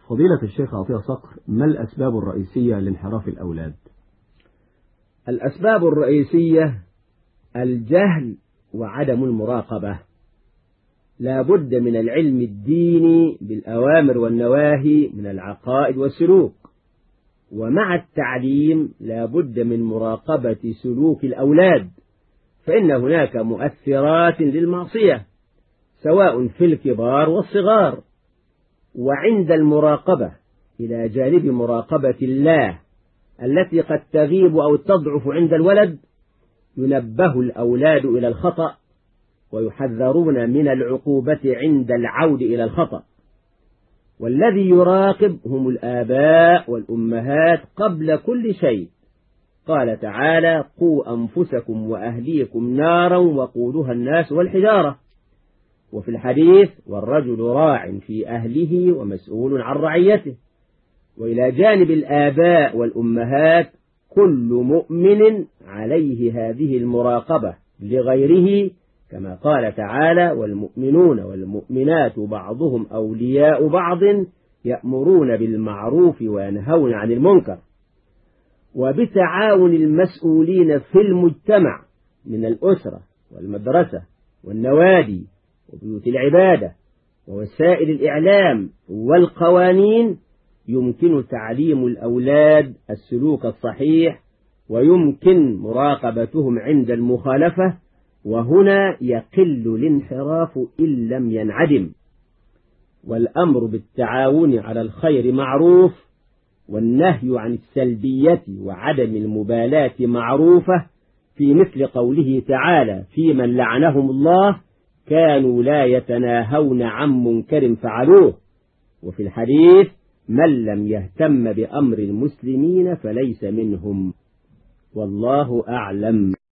فضيلة الشيخ عطية صقر، ما الأسباب الرئيسية لانحراف الأولاد؟ الأسباب الرئيسية الجهل وعدم المراقبة. لا بد من العلم الديني بالأوامر والنواهي من العقائد والسلوك، ومع التعليم لا بد من مراقبة سلوك الأولاد، فإن هناك مؤثرات للمعصية سواء في الكبار والصغار. وعند المراقبة إلى جانب مراقبة الله التي قد تغيب أو تضعف عند الولد، ينبه الأولاد إلى الخطأ ويحذرون من العقوبة عند العود إلى الخطأ. والذي يراقب هم الآباء والأمهات قبل كل شيء. قال تعالى: قوا أنفسكم وأهليكم نارا وقودها الناس والحجارة. وفي الحديث: والرجل راع في أهله ومسؤول عن رعيته. وإلى جانب الآباء والأمهات كل مؤمن عليه هذه المراقبة لغيره، كما قال تعالى: والمؤمنون والمؤمنات بعضهم أولياء بعض يأمرون بالمعروف وينهون عن المنكر. وبتعاون المسؤولين في المجتمع من الأسرة والمدرسة والنوادي وبيوت العبادة ووسائل الإعلام والقوانين يمكن تعليم الأولاد السلوك الصحيح، ويمكن مراقبتهم عند المخالفة، وهنا يقل الانحراف إن لم ينعدم. والأمر بالتعاون على الخير معروف، والنهي عن السلبية وعدم المبالاة معروفة، في مثل قوله تعالى: في من لعنهم الله كانوا لا يتناهون عن منكر فعلوه. وفي الحديث: من لم يهتم بأمر المسلمين فليس منهم. والله أعلم.